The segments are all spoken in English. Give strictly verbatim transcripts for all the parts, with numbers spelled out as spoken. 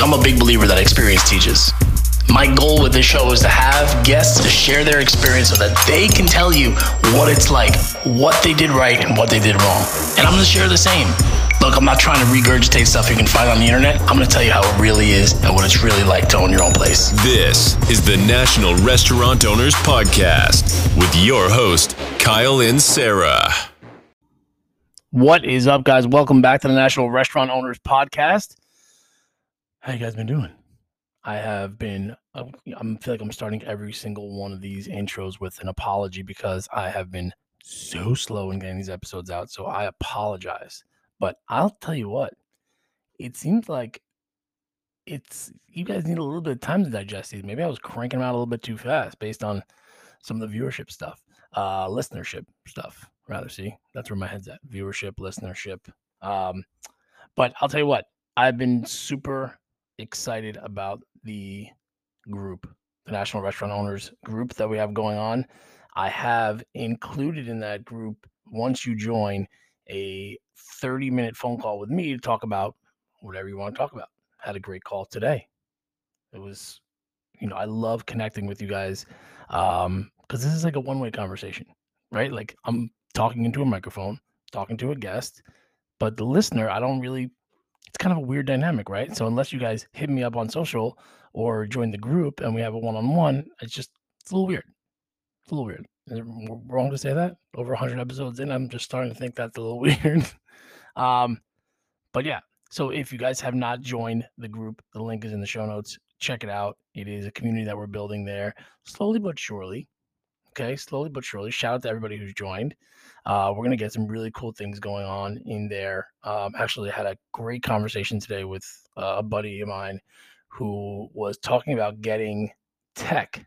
I'm a big believer that experience teaches. My goal with this show is to have guests to share their experience so that they can tell you what it's like, what they did right and what they did wrong. And I'm going to share the same. Look, I'm not trying to regurgitate stuff you can find on the internet. I'm going to tell you how it really is and what it's really like to own your own place. This is the National Restaurant Owners Podcast with your host, Kyle and Sarah. What is up, guys? Welcome back to the National Restaurant Owners Podcast. How you guys been doing? I have been, I feel like I'm starting every single one of these intros with an apology because I have been so slow in getting these episodes out. So I apologize. But I'll tell you what, it seems like it's, you guys need a little bit of time to digest these. Maybe I was cranking them out a little bit too fast based on some of the viewership stuff, uh, listenership stuff, rather. See, that's where my head's at. Viewership, listenership. Um, but I'll tell you what, I've been super excited about the group, the National Restaurant Owners group that we have going on. I have included in that group, once you join, a thirty minute phone call with me to talk about whatever you want to talk about. Had a great call today. It was, you know, I love connecting with you guys um, because this is like a one-way conversation, right? Like I'm talking into a microphone, talking to a guest, but the listener, I don't really, it's kind of a weird dynamic, right? So unless you guys hit me up on social or join the group and we have a one-on-one, it's just, it's a little weird. It's a little weird. Is it wrong to say that? Over one hundred episodes in, I'm just starting to think that's a little weird. um, but yeah, so if you guys have not joined the group, the link is in the show notes. Check it out. It is a community that we're building there slowly but surely. Okay, slowly but surely. Shout out to everybody who's joined. Uh, we're going to get some really cool things going on in there. Um, actually, I had a great conversation today with uh, a buddy of mine who was talking about getting tech.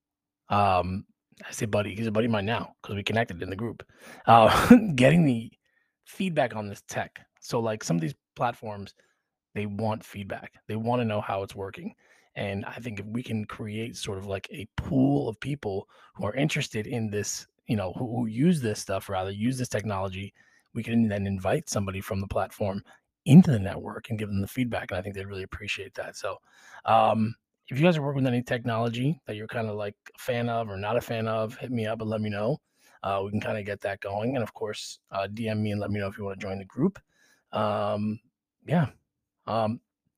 Um, I say buddy, he's a buddy of mine now because we connected in the group. Uh, getting the feedback on this tech. So like some of these platforms, they want feedback. They want to know how it's working. And I think if we can create sort of like a pool of people who are interested in this, you know, who, who use this stuff, rather use this technology, we can then invite somebody from the platform into the network and give them the feedback. And I think they'd really appreciate that. So um, if you guys are working with any technology that you're kind of like a fan of or not a fan of, hit me up and let me know. Uh, we can kind of get that going. And of course, uh, D M me and let me know if you want to join the group. Um, yeah. Um,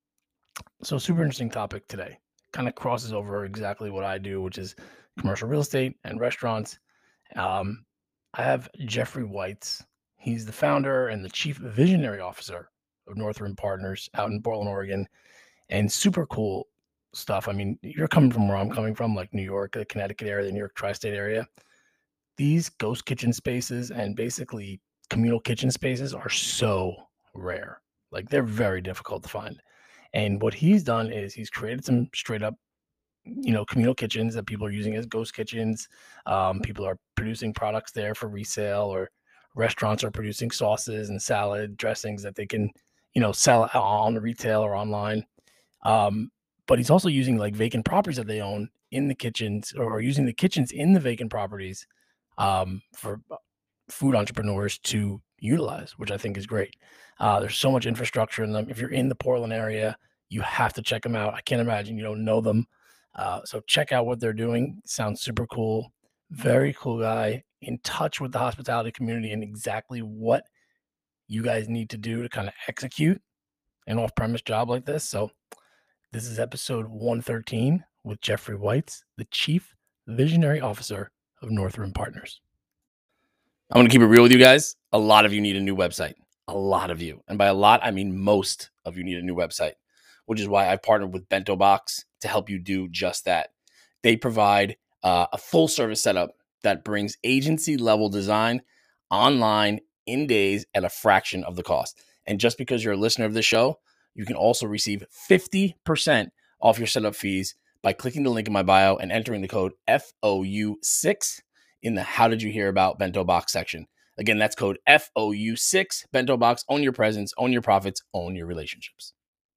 so super interesting topic today. Kind of crosses over exactly what I do, which is commercial real estate and restaurants. Um, I have Jeffrey Weitz. He's the founder and the chief visionary officer of North Rim Partners out in Portland, Oregon, and super cool stuff. I mean, you're coming from where I'm coming from, like New York, the Connecticut area, the New York tri-state area. These ghost kitchen spaces and basically communal kitchen spaces are so rare. Like they're very difficult to find. And what he's done is he's created some straight up, you know, communal kitchens that people are using as ghost kitchens. Um, people are producing products there for resale, or restaurants are producing sauces and salad dressings that they can, you know, sell on retail or online. Um, but he's also using like vacant properties that they own in the kitchens, or using the kitchens in the vacant properties um, for food entrepreneurs to utilize, which I think is great. Uh, there's so much infrastructure in them. If you're in the Portland area, you have to check them out. I can't imagine you don't know them. Uh, so check out what they're doing. Sounds super cool. Very cool guy, in touch with the hospitality community and exactly what you guys need to do to kind of execute an off-premise job like this. So this is episode one thirteen with Jeffrey Weitz, the chief visionary officer of North Rim Partners. I'm going to keep it real with you guys. A lot of you need a new website. A lot of you. And by a lot, I mean most of you need a new website, which is why I've partnered with Bento Box to help you do just that. They provide uh, a full service setup that brings agency level design online in days at a fraction of the cost. And just because you're a listener of this show, you can also receive fifty percent off your setup fees by clicking the link in my bio and entering the code F O U six in the How Did You Hear About Bento Box section. Again, that's code F O U six, Bento Box. Own your presence, own your profits, own your relationships.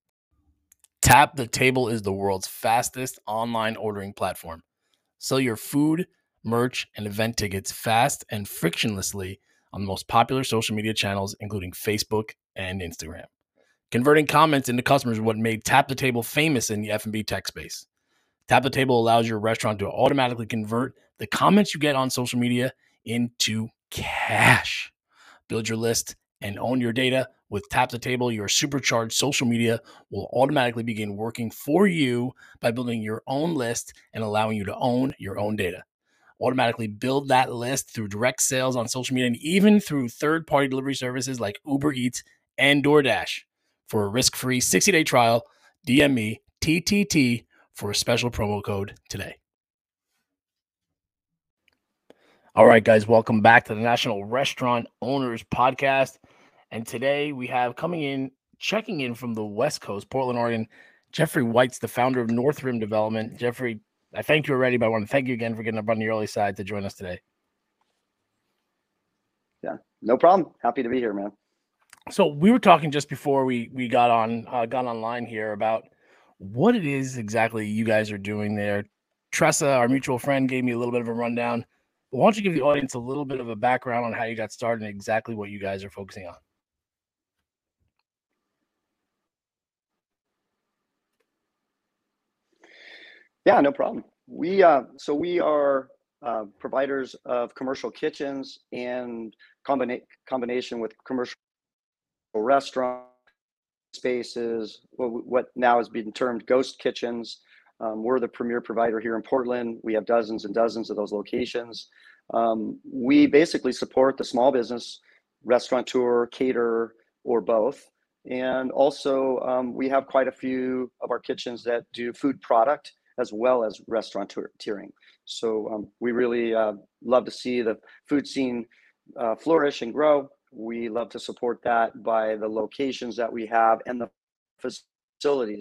Tap the Table is the world's fastest online ordering platform. Sell your food, merch, and event tickets fast and frictionlessly on the most popular social media channels, including Facebook and Instagram. Converting comments into customers is what made Tap the Table famous in the F and B tech space. Tap the Table allows your restaurant to automatically convert the comments you get on social media into cash. Build your list and own your data. With Tap the Table, your supercharged social media will automatically begin working for you by building your own list and allowing you to own your own data. Automatically build that list through direct sales on social media and even through third-party delivery services like Uber Eats and DoorDash. For a risk-free sixty-day trial, D M me T T T for a special promo code today. All right, guys, welcome back to the National Restaurant Owners Podcast. And today we have coming in, checking in from the West Coast, Portland, Oregon, Jeffrey White's the founder of North Rim Development. Jeffrey, I thanked you already, but I want to thank you again for getting up on the early side to join us today. Yeah, no problem. Happy to be here, man. So we were talking just before we we got on uh, got online here about what it is exactly you guys are doing there. Tressa, our mutual friend, gave me a little bit of a rundown. But why don't you give the audience a little bit of a background on how you got started and exactly what you guys are focusing on? Yeah, no problem. We uh, so we are uh, providers of commercial kitchens and combina- combination with commercial restaurant spaces, what now has been termed ghost kitchens. Um, we're the premier provider here in Portland. We have dozens and dozens of those locations. Um, we basically support the small business, restaurateur, caterer, or both. And also um, we have quite a few of our kitchens that do food product as well as restaurateuring. So um, we really uh, love to see the food scene uh, flourish and grow. We love to support that by the locations that we have and the facilities,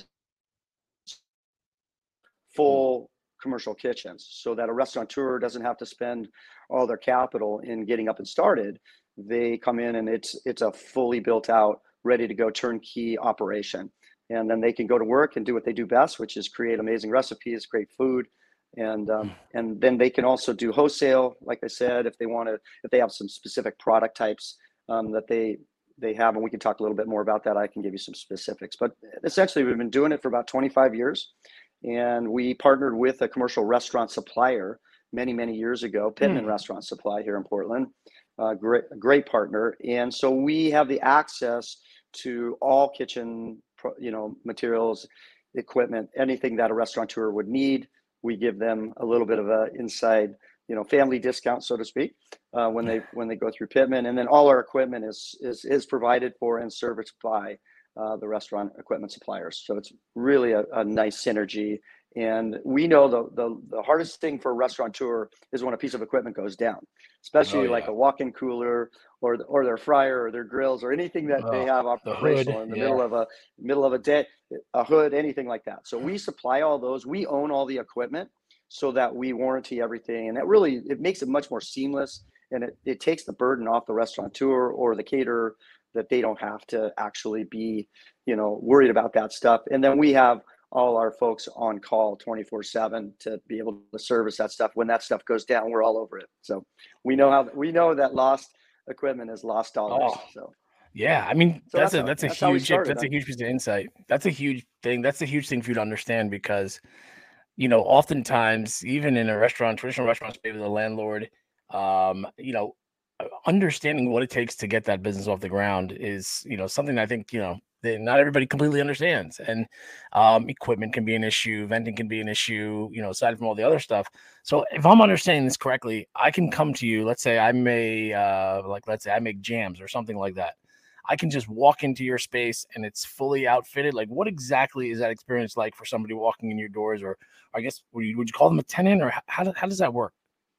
full commercial kitchens, so that a restaurateur doesn't have to spend all their capital in getting up and started. They come in and it's it's a fully built out, ready to go turnkey operation. And then they can go to work and do what they do best, which is create amazing recipes, great food. And um, and then they can also do wholesale, like I said, if they want to, if they have some specific product types um, that they they have, and we can talk a little bit more about that. I can give you some specifics. But essentially, we've been doing it for about twenty-five years. And we partnered with a commercial restaurant supplier many, many years ago, Pittman mm. Restaurant Supply here in Portland, uh, great, great partner. And so we have the access to all kitchen, you know, materials, equipment, anything that a restaurateur would need. We give them a little bit of a inside, you know, family discount, so to speak, uh, when they when they go through Pittman. And then all our equipment is is is provided for and serviced by Uh, the restaurant equipment suppliers. So it's really a, a nice synergy. And we know the, the the hardest thing for a restaurateur is when a piece of equipment goes down, especially oh, yeah. like a walk-in cooler or or their fryer or their grills or anything that oh, they have operational the in the yeah. middle of a middle of a day, a hood, anything like that. So we supply all those. We own all the equipment so that we warranty everything. And that really, it makes it much more seamless, and it, it takes the burden off the restaurateur or the caterer, that they don't have to actually be, you know, worried about that stuff. And then we have all our folks on call twenty-four seven to be able to service that stuff. When that stuff goes down, we're all over it. So we know how, we know that lost equipment is lost dollars. Oh, so yeah, I mean, so that's, that's a, that's a that's huge, started, that's huh? a huge piece of insight. That's a huge thing. That's a huge thing for you to understand, because, you know, oftentimes, even in a restaurant, traditional restaurant space with a landlord, um, you know, understanding what it takes to get that business off the ground is, you know, something I think, you know, that not everybody completely understands. And um, equipment can be an issue, venting can be an issue, you know, aside from all the other stuff. So if I'm understanding this correctly, I can come to you. Let's say I may, uh, like, let's say I make jams or something like that. I can just walk into your space and it's fully outfitted. Like, what exactly is that experience like for somebody walking in your doors? Or I guess, would you, would you call them a tenant, or how, how does that work?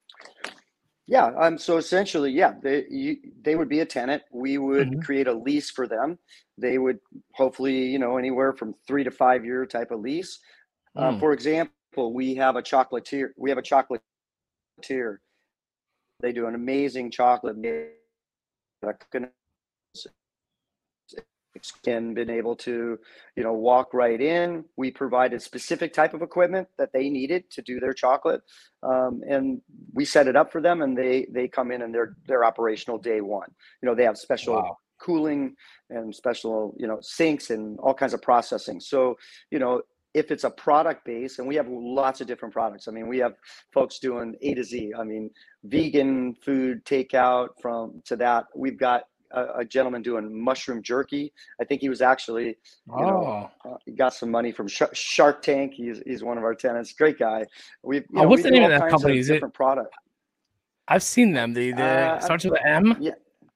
Yeah. Um, so essentially, yeah, they you, they would be a tenant. We would mm-hmm. create a lease for them. They would hopefully, you know, anywhere from three to five year type of lease. Mm. Um, for example, we have a chocolatier. We have a chocolatier. They do an amazing chocolate. and been able to, you know, walk right in. We provided specific type of equipment that they needed to do their chocolate, um, and we set it up for them, and they they come in and they're they're operational day one. You know, they have special Wow. cooling and special, you know, sinks and all kinds of processing. So, you know, if it's a product base, and we have lots of different products. I mean, we have folks doing A to Z. I mean, vegan food takeout from to that. We've got a, a gentleman doing mushroom jerky. I think he was actually, you know, Oh, uh, he got some money from Sh- Shark Tank. He's he's one of our tenants. Great guy. We've, you oh know, what's we the do name all of that kinds company? of Is it? different products. I've seen them. The the Uh, starts with an M. yeah,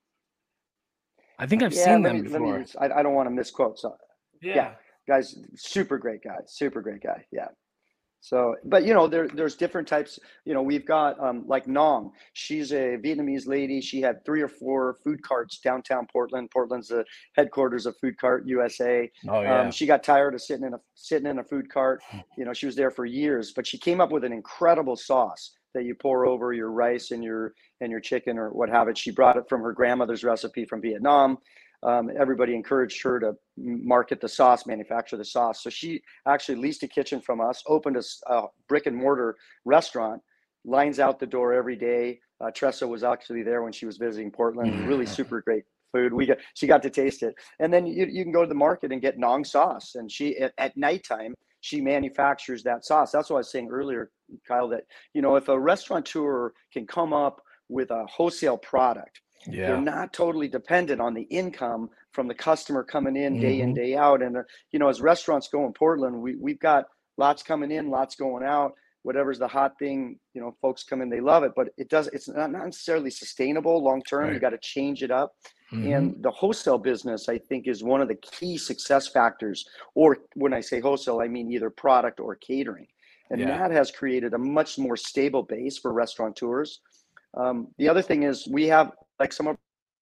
I think I've yeah. seen Let them me let me. before. I, I don't want to misquote. So yeah, Yeah. guys, super great guy, super great guy. Yeah. So, but you know, there there's different types. You know, we've got um, like Nong. She's a Vietnamese lady. She had three or four food carts downtown Portland. Portland's the headquarters of Food Cart U S A. Oh Um, yeah. she got tired of sitting in a sitting in a food cart. You know, she was there for years, but she came up with an incredible sauce that you pour over your rice and your and your chicken or what have it. She brought it from her grandmother's recipe from Vietnam. Um, everybody encouraged her to market the sauce, manufacture the sauce. So she actually leased a kitchen from us, opened a, a brick and mortar restaurant, lines out the door every day. Uh, Tressa was actually there when she was visiting Portland. Really super great food. We got she got to taste it, and then you you can go to the market and get Nong sauce. And she at, at nighttime she manufactures that sauce. That's what I was saying earlier, Kyle. That you know if a restaurateur can come up with a wholesale product. They're Yeah. not totally dependent on the income from the customer coming in day in, Mhm. day out. And, uh, you know, as restaurants go in Portland, we, we've got lots coming in, lots going out. Whatever's the hot thing, you know, folks come in, they love it, but it does, it's not, not necessarily sustainable long term. You Right. got to change it up. Mhm. And the wholesale business, I think, is one of the key success factors. Or when I say wholesale, I mean either product or catering. And Yeah. that has created a much more stable base for restaurateurs. Um, the other thing is we have like some of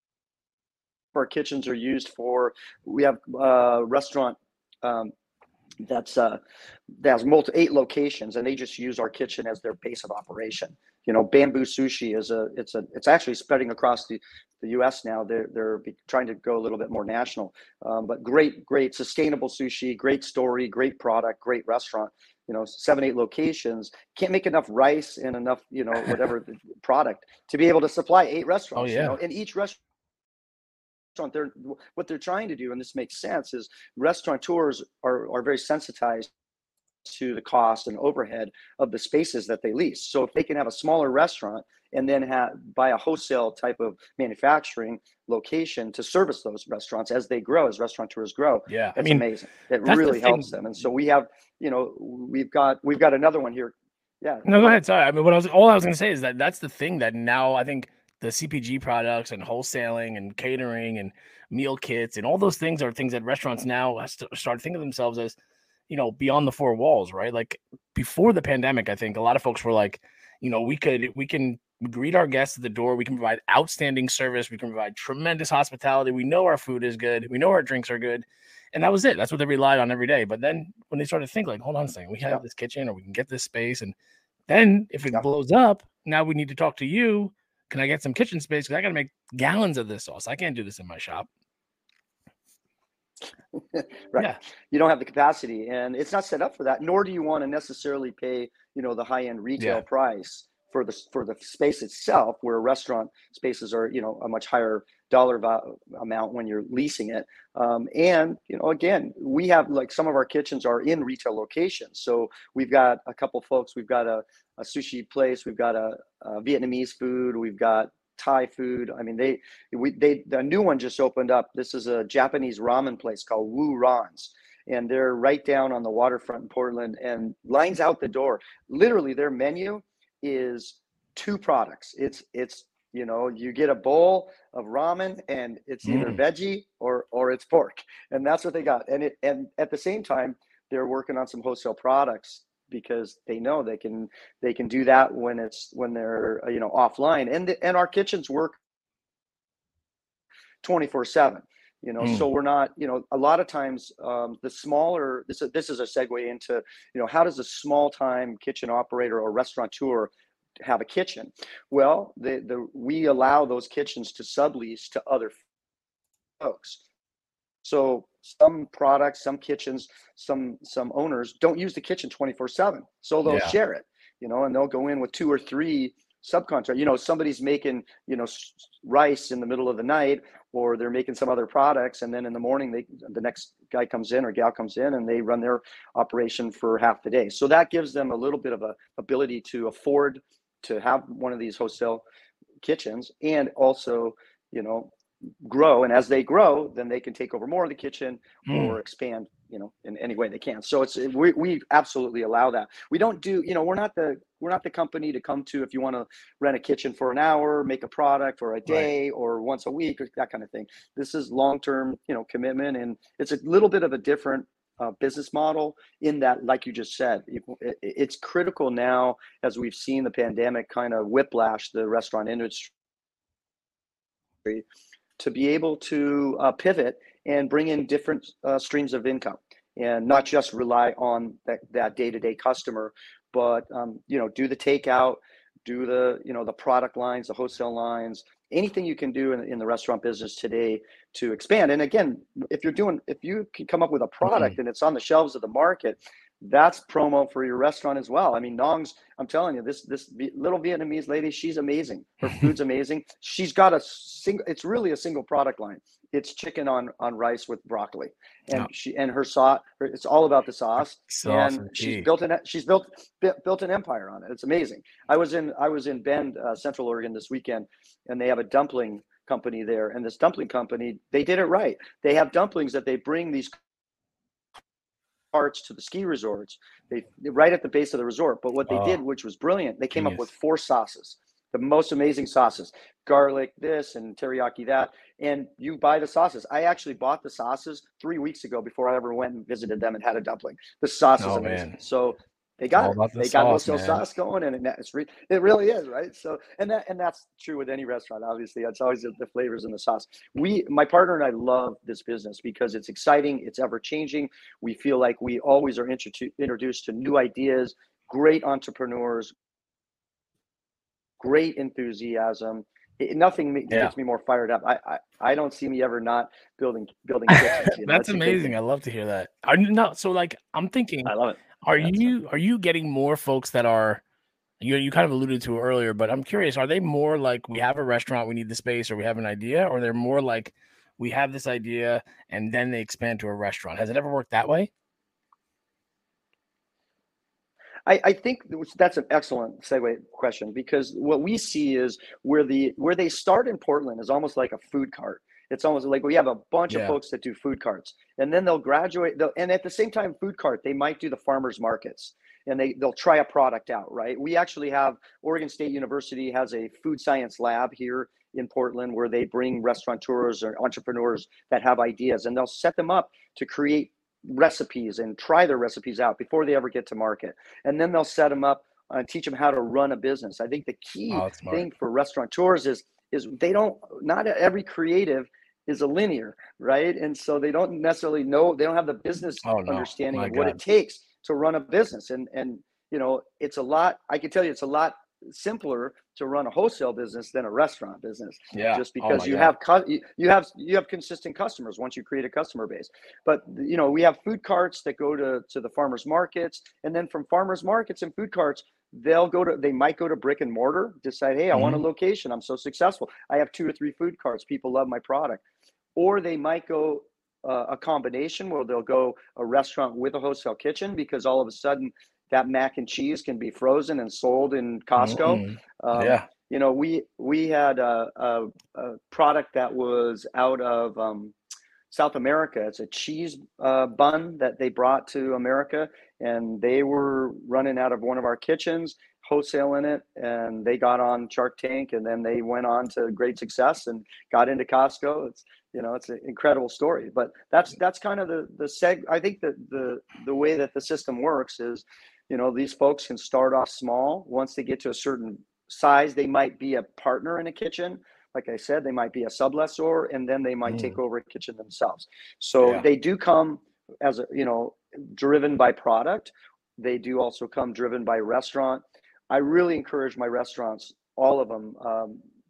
our kitchens are used for, we have a restaurant um, that's uh, that has multi eight locations, and they just use our kitchen as their base of operation. You know, Bamboo Sushi is a it's a it's actually spreading across the, the U S now. They're they're trying to go a little bit more national, um, but great great sustainable sushi, great story, great product, great restaurant. You know, seven eight locations, can't make enough rice and enough, you know, whatever the product to be able to supply eight Oh restaurants. You yeah. know, and each restaurant they're what they're trying to do, and this makes sense, is restaurateurs are are very sensitized to the cost and overhead of the spaces that they lease. So if they can have a smaller restaurant and then have buy a wholesale type of manufacturing location to service those restaurants as they grow, as restaurateurs grow, Yeah. I it's mean, amazing. It that's the really helps thing. them. And so we have, you know, we've got we've got another one here. Yeah, No, go go ahead. ahead. Sorry. I mean, what I was all I was gonna say is that that's the thing that now I think the C P G products and wholesaling and catering and meal kits and all those things are things that restaurants now has to start thinking of themselves as, you know, beyond the four walls, right? Like before the pandemic, I think a lot of folks were like, you know, we could we can greet our guests at the door, we can provide outstanding service, we can provide tremendous hospitality, we know our food is good, we know our drinks are good. And that was it. That's what they relied on every day. But then when they started to think like, hold on a second, we Yeah, have this kitchen or we can get this space and then if it yeah. blows up, now we need to talk to you. Can I get some kitchen space? Because I got to make gallons of this sauce. I can't do this in my shop. Right. Yeah. You don't have the capacity, and it's not set up for that, nor do you want to necessarily pay, you know, the high-end retail Yeah. price for the for the space itself, where restaurant spaces are, you know, a much higher dollar val- amount when you're leasing it. Um, and, you know, again, we have like some of our kitchens are in retail locations. So we've got a couple folks, we've got a, a sushi place, we've got a, a Vietnamese food, we've got Thai food. I mean, they we they the new one just opened up. This is a Japanese ramen place called Wu Ron's, and they're right down on the waterfront in Portland, and lines out the door. Literally, their menu is two products. It's it's you know you get a bowl of ramen, and it's either Mm. veggie or or it's pork, and that's what they got. And it and at the same time, they're working on some wholesale products because they know they can they can do that when it's when they're uh, you know offline, and the, and our kitchens work twenty-four seven, you know, Mm. so we're not, you know, a lot of times um, the smaller this is, this is a segue into, you know, how does a small time kitchen operator or restaurateur have a kitchen? Well, the the we allow those kitchens to sublease to other folks. So some products, some kitchens, some some owners don't use the kitchen twenty-four seven. So they'll Yeah. share it, you know, and they'll go in with two or three subcontract. You know, somebody's making, you know, rice in the middle of the night, or they're making some other products, and then in the morning they the next guy comes in or gal comes in and they run their operation for half the day. So that gives them a little bit of a ability to afford to have one of these wholesale kitchens, and also, you know, grow. And as they grow, then they can take over more of the kitchen Mm. or expand, you know, in any way they can. So it's we, we absolutely allow that. We don't do, you know, we're not the we're not the company to come to if you want to rent a kitchen for an hour, make a product for a day, right, or once a week, or that kind of thing. This is long-term, you know, commitment, and it's a little bit of a different uh, business model in that, like you just said, it, it, it's critical now as we've seen the pandemic kind of whiplash the restaurant industry, to be able to uh, pivot and bring in different uh, streams of income, and not just rely on that, that day-to-day customer, but um, you know, do the takeout, do the, you know, the product lines, the wholesale lines, anything you can do in, in the restaurant business today to expand. And again, if you're doing, if you can come up with a product mm-hmm. and it's on the shelves of the market, that's promo for your restaurant as well. I mean, Nong's, I'm telling you, this this little Vietnamese lady, she's amazing. Her food's amazing. She's got a single, it's really a single product line. It's chicken on on rice with broccoli, and oh. she and her sauce. It's all about the sauce, sauce and she's tea. built an she's built built an empire on it. It's amazing. I was in I was in Bend, uh, Central Oregon this weekend, and they have a dumpling company there. And this dumpling company, they did it right. They have dumplings that they bring these carts to the ski resorts. They right at the base of the resort. But what they oh. did, which was brilliant, they came Genius. up with four sauces. The most amazing sauces, garlic this and teriyaki that, and you buy the sauces. I actually bought the sauces three weeks ago before I ever went and visited them and had a dumpling. The sauce is oh, amazing. Man. So they got it. The they sauce, got wholesale man. sauce going, and it's re- it really is, right? So and that and that's true with any restaurant. Obviously, it's always the flavors in the sauce. We, my partner and I, love this business because it's exciting. It's ever changing. We feel like we always are intro- introduced to new ideas, great entrepreneurs, great enthusiasm. It, nothing me, yeah. gets me more fired up. I, I I don't see me ever not building building kitchens. You know? That's amazing. I love to hear that. Are no, so like I'm thinking. I love it. Are yeah, you are you getting more folks that are you you kind of alluded to it earlier, but I'm curious, are they more like we have a restaurant, we need the space, or we have an idea, or they're more like we have this idea and then they expand to a restaurant? Has it ever worked that way? I, I think that's an excellent segue question, because what we see is where the where they start in Portland is almost like a food cart. It's almost like we have a bunch yeah. of folks that do food carts, and then they'll graduate. They'll, and at the same time, food cart, they might do the farmers markets, and they they'll try a product out. Right? We actually have Oregon State University has a food science lab here in Portland where they bring restaurateurs or entrepreneurs that have ideas, and they'll set them up to create recipes and try their recipes out before they ever get to market, and then they'll set them up and teach them how to run a business. I think the key oh, thing for restaurateurs is is they don't not every creative is a linear, right? And so they don't necessarily know, they don't have the business oh, no. understanding My of God. what it takes to run a business. And and you know, it's a lot, I can tell you it's a lot simpler to run a wholesale business than a restaurant business. Yeah. Just because oh you God. have you, you have you have consistent customers once you create a customer base. But you know, we have food carts that go to to the farmers markets, and then from farmers markets and food carts, they'll go to they might go to brick and mortar, decide, hey, I mm-hmm. want a location. I'm so successful. I have two or three food carts. People love my product. Or they might go uh, a combination where they'll go a restaurant with a wholesale kitchen, because all of a sudden that mac and cheese can be frozen and sold in Costco. Mm-hmm. Um, yeah. You know, we we had a, a, a product that was out of um, South America. It's a cheese uh, bun that they brought to America, and they were running out of one of our kitchens, wholesaling it, and they got on Shark Tank, and then they went on to great success and got into Costco. It's you know, it's an incredible story. But that's that's kind of the the seg. I think that the the way that the system works is, you know, these folks can start off small. Once they get to a certain size, they might be a partner in a kitchen. Like I said, they might be a sublessor, and then they might mm. take over a kitchen themselves. So yeah. they do come as a, you know, driven by product. They do also come driven by restaurant. I really encourage my restaurants, all of them, um,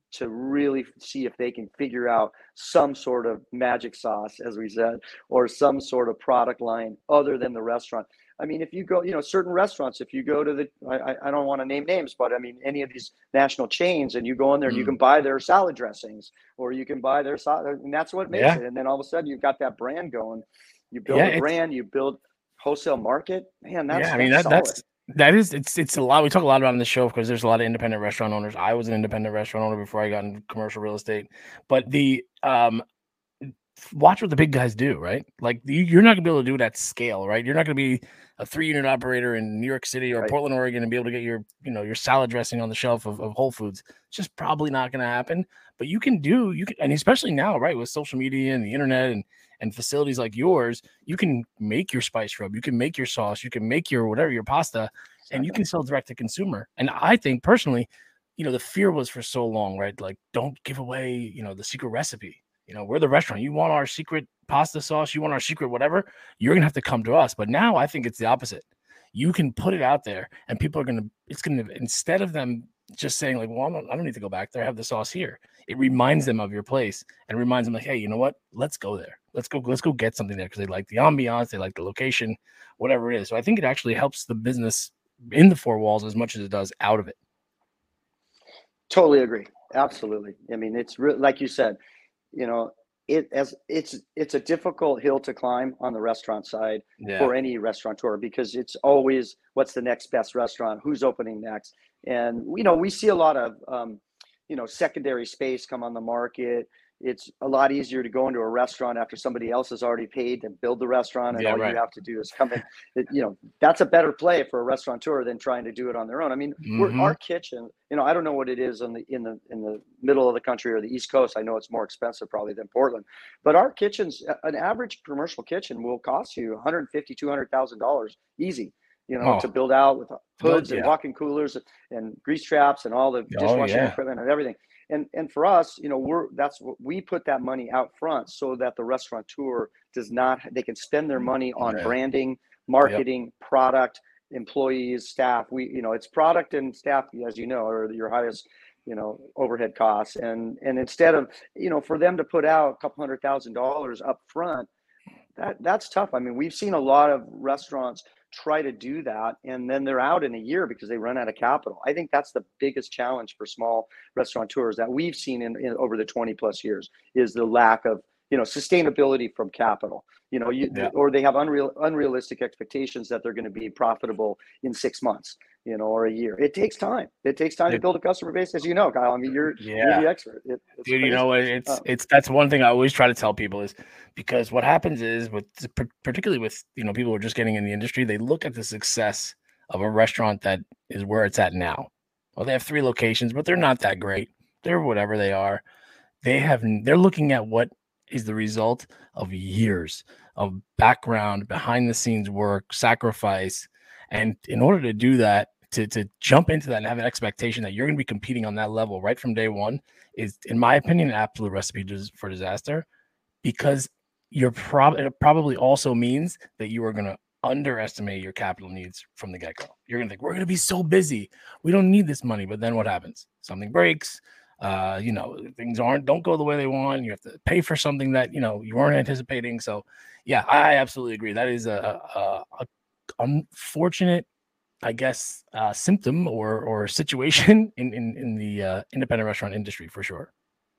to really see if they can figure out some sort of magic sauce, as we said, or some sort of product line other than the restaurant. I mean, if you go, you know, certain restaurants, if you go to the, I, I don't want to name names, but I mean, any of these national chains, and you go in there and you Mm. can buy their salad dressings, or you can buy their salad, and that's what makes Yeah. it. And then all of a sudden you've got that brand going. You build Yeah, a it's brand, you build wholesale market. Man, that's, yeah, I mean that's that solid. that's that is it's it's a lot. We talk a lot about it on the show because there's a lot of independent restaurant owners. I was an independent restaurant owner before I got into commercial real estate. But the um watch what the big guys do, right? Like you, you're not gonna be able to do it at scale, right? You're not gonna be a three unit operator in New York City or Right. Portland, Oregon, and be able to get your, you know, your salad dressing on the shelf of, of Whole Foods. It's just probably not gonna happen. But you can do, you can, and especially now, right, with social media and the internet and and facilities like yours, you can make your spice rub, you can make your sauce, you can make your whatever your pasta, and you can sell direct to consumer. And I think personally, you know, the fear was for so long, right? Like, don't give away, you know, the secret recipe. You know, we're the restaurant. You want our secret pasta sauce, you want our secret whatever, you're gonna have to come to us. But now I think it's the opposite. You can put it out there, and people are gonna. It's gonna, instead of them just saying like, "Well, I don't, I don't need to go back there. I have the sauce here." It reminds them of your place and reminds them like, "Hey, you know what? Let's go there. Let's go. Let's go get something there because they like the ambiance, they like the location, whatever it is." So I think it actually helps the business in the four walls as much as it does out of it. Totally agree. Absolutely. I mean, it's re- like you said, you know, it as it's it's a difficult hill to climb on the restaurant side Yeah. for any restaurateur, because it's always what's the next best restaurant, who's opening next. And you know, we see a lot of um, you know, secondary space come on the market. It's a lot easier to go into a restaurant after somebody else has already paid to build the restaurant, and Yeah, all right. you have to do is come in. It, you know, that's a better play for a restaurateur than trying to do it on their own. I mean, we're, Mhm. our kitchen, you know, I don't know what it is in the in the in the middle of the country or the East Coast. I know it's more expensive probably than Portland, but our kitchens, an average commercial kitchen will cost you one hundred fifty, two hundred thousand dollars easy. You know, Oh, to build out with no, hoods and yeah. walk-in coolers and grease traps and all the Oh, dishwashing yeah. equipment and everything. And and for us, you know, we're that's what we put that money out front so that the restaurateur does not, they can spend their money on Yeah. branding, Yep. marketing, product, employees, staff. We, you know, it's product and staff, as you know, are your highest, you know, overhead costs. And and instead of, you know, for them to put out a couple hundred thousand dollars up front, that that's tough. I mean, we've seen a lot of restaurants try to do that, and then they're out in a year because they run out of capital. I think that's the biggest challenge for small restaurateurs that we've seen in, in over the twenty plus years, is the lack of, you know, sustainability from capital. You know, you, Yeah. or they have unreal unrealistic expectations that they're going to be profitable in six months, you know, or a year. It takes time. It takes time to It, build a customer base, as you know, Kyle. I mean, you're you're yeah. the expert. It, it's Dude, you crazy. know what? It's Uh, it's that's one thing I always try to tell people is because what happens is with par- particularly with, you know, people who are just getting in the industry, they look at the success of a restaurant that is where it's at now. Well, they have three locations, but they're not that great. They're whatever they are. They have they're looking at what is the result of years of background, behind the scenes work, sacrifice. And in order to do that, to to jump into that and have an expectation that you're going to be competing on that level right from day one is, in my opinion, an absolute recipe dis- for disaster, because you're prob- it probably also means that you are going to underestimate your capital needs from the get-go. You're going to think, we're going to be so busy, we don't need this money. But then what happens? Something breaks. Uh, you know, things aren't don't go the way they want. You have to pay for something that, you know, you weren't anticipating. So, yeah, I absolutely agree. That is a, a, a unfortunate, I guess, uh, symptom or or situation in in in the uh, independent restaurant industry for sure.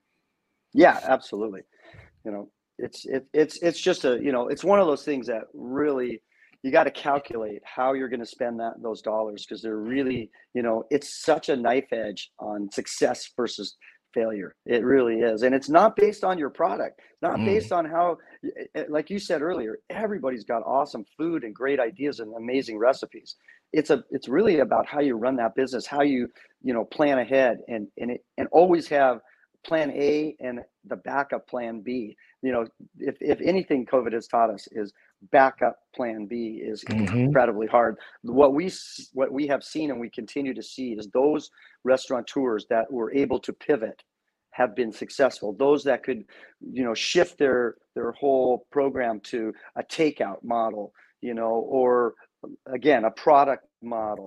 yeah, absolutely. You know, it's it, it's it's just a, you know, it's one of those things that really you got to calculate how you're going to spend that those dollars, because they're really, you know, it's such a knife edge on success versus failure. It really is. And it's not based on your product. It's not Mm, based on how, like you said earlier, everybody's got awesome food and great ideas and amazing recipes. It's a it's really about how you run that business, how you, you know, plan ahead, and and it, and always have plan A and the backup plan B. You know, if, if anything COVID has taught us is backup plan B is hmm incredibly hard. What we what we have seen and we continue to see is those restaurateurs that were able to pivot have been successful. Those that could, you know, shift their their whole program to a takeout model, you know, or again, a product model,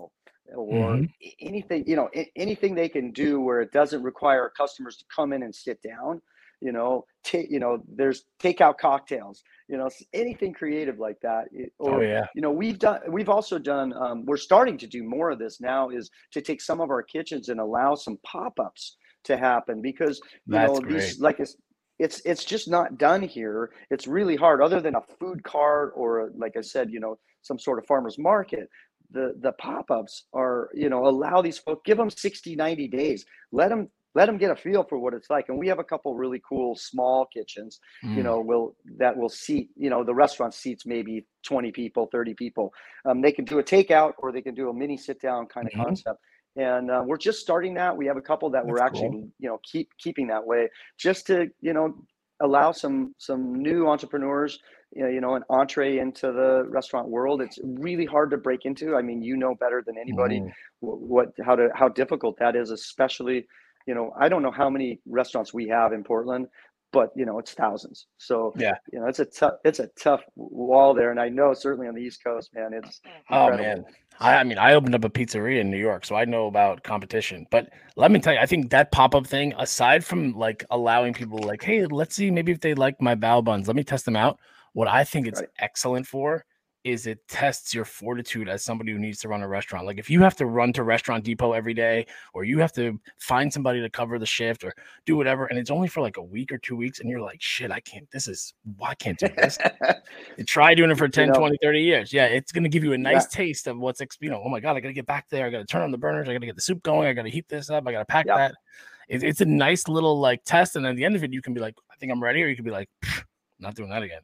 or Mm-hmm. anything, you know, anything they can do where it doesn't require customers to come in and sit down, you know, take, you know, there's takeout cocktails, you know, anything creative like that. Oh Or, yeah, you know, we've done, we've also done, um, we're starting to do more of this now, is to take some of our kitchens and allow some pop-ups to happen, because, you that's know, great. these, like, it's, it's, it's just not done here. It's really hard, other than a food cart or, like I said, you know, some sort of farmer's market. The, the pop-ups are, you know, allow these folks, give them sixty, ninety days, let them, let them get a feel for what it's like. And we have a couple really cool small kitchens, you Mm. know, will, that will seat, you know, the restaurant seats maybe twenty people, thirty people. Um, they can do a takeout, or they can do a mini sit down kind of Mm-hmm. concept. And uh, we're just starting that. We have a couple that we're That's actually, cool. you know, keep keeping that way, just to, you know, allow some some new entrepreneurs, you know, you know, an entree into the restaurant world. It's really hard to break into. I mean, you know better than anybody Mm-hmm. what, how to, how difficult that is, especially, you know, I don't know how many restaurants we have in Portland, but, you know, it's thousands. So, Yeah. you know, it's a tough, it's a tough wall there. And I know certainly on the East Coast, man, it's Oh incredible. man. I, I mean, I opened up a pizzeria in New York, so I know about competition. But let me tell you, I think that pop-up thing, aside from like allowing people like, hey, let's see maybe if they like my bao buns, let me test them out. What I think it's Right. excellent for is it tests your fortitude as somebody who needs to run a restaurant. Like if you have to run to Restaurant Depot every day, or you have to find somebody to cover the shift or do whatever, and it's only for like a week or two weeks, and you're like, shit, I can't, this is, why I can't do this. You try doing it for You ten, know, twenty, thirty years. Yeah, it's going to give you a nice that, taste of what's, you know, oh my God, I got to get back there. I got to turn on the burners. I got to get the soup going. I got to heat this up. I got to pack yeah. that. It, it's a nice little like test. And at the end of it, you can be like, I think I'm ready. Or you can be like, not doing that again.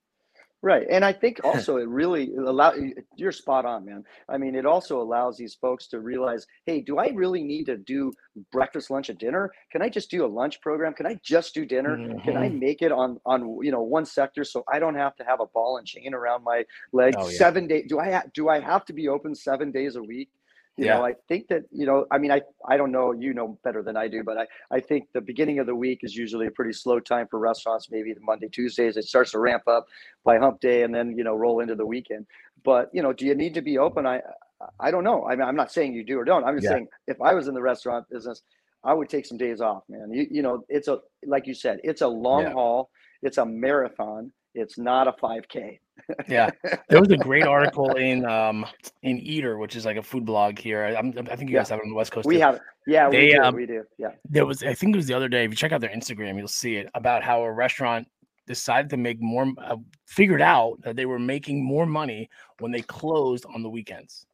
Right. And I think also it really allow you're spot on, man. I mean, it also allows these folks to realize, hey, do I really need to do breakfast, lunch, and dinner? Can I just do a lunch program? Can I just do dinner? Can I Mm-hmm. make it on on you know one sector, so I don't have to have a ball and chain around my leg Oh, yeah. seven days? Do I ha- do I have to be open seven days a week? You Yeah. know, I think that, you know, I mean, I, I don't know, you know better than I do, but I, I think the beginning of the week is usually a pretty slow time for restaurants. Maybe the Monday, Tuesdays, it starts to ramp up by hump day, and then, you know, roll into the weekend. But, you know, do you need to be open? I, I don't know. I mean, I'm not saying you do or don't. I'm just Yeah. saying, if I was in the restaurant business, I would take some days off, man. You, you know, it's a, like you said, it's a long Yeah. haul. It's a marathon. It's not a five K. Yeah, there was a great article in um in Eater, which is like a food blog here. I, I'm, I think you guys Yeah. have it on the West Coast We too. have it. Yeah, we They do. um We do. Yeah. there was, I think it was the other day. If you check out their Instagram, you'll see it about how a restaurant decided to make more, uh, figured out that they were making more money when they closed on the weekends.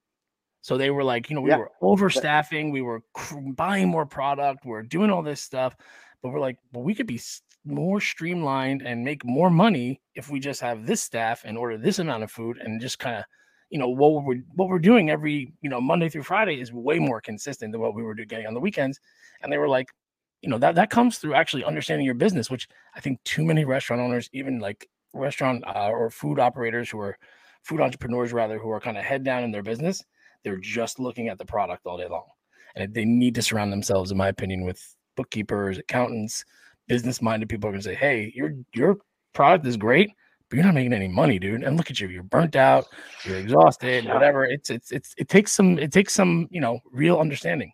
So they were like, you know, we Yeah. were overstaffing, we were cr- buying more product, we we're doing all this stuff, but we're like, well, we could be s- more streamlined and make more money if we just have this staff and order this amount of food, and just kind of, you know, what we're what we're doing every, you know, Monday through Friday is way more consistent than what we were getting on the weekends. And they were like, you know, that that comes through actually understanding your business, which I think too many restaurant owners, even like restaurant uh, or food operators who are food entrepreneurs rather, who are kind of head down in their business, they're just looking at the product all day long. And they need to surround themselves, in my opinion, with bookkeepers, accountants, business-minded people who are going to say, hey, your your product is great, but you're not making any money, dude. And look at you, you're burnt out, you're exhausted, Yeah. whatever. It's it's it's it takes some it takes some, you know, real understanding.